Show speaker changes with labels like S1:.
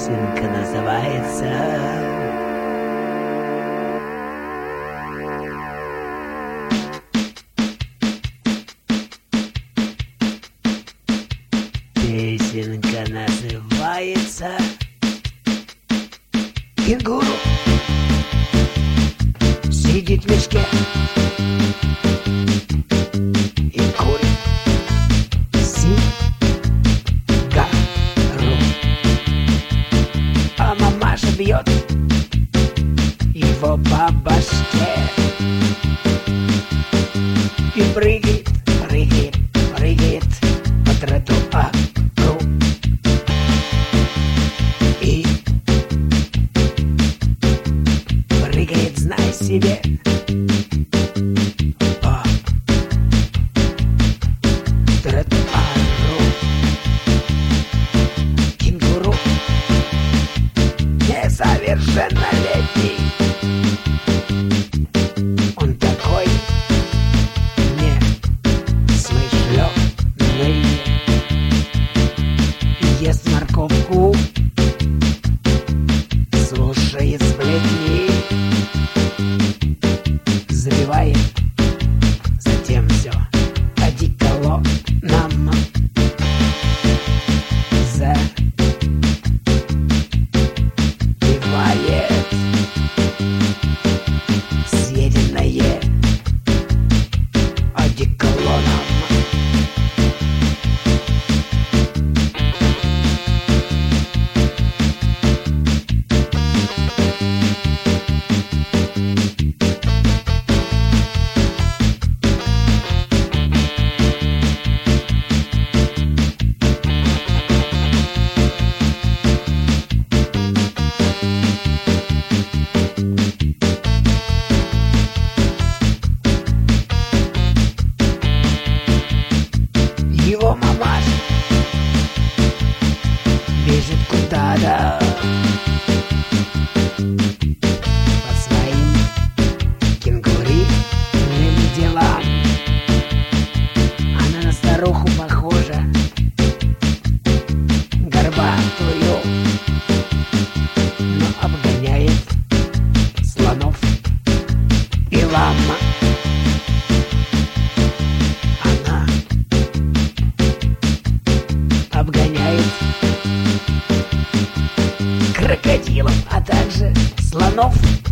S1: Песенка называется кенгуру сидит в мешке и курит сигару, а мамаша бьет его по башке и прыгает, прыгает, прыгает по тротуару и прыгает, знай себе, по тротуару. Кенгуру несовершеннолетний, он такой несмышленый, ест морковку, слушает сплетни, забивает затем все одеколоном, забивает съеденное одеколоном. Его мамаша бежит куда-то по своим кенгуриным делам. Она на старуху похожа, горбатую, но обгоняет слонов и лам. Обгоняет крокодилов, а также слонов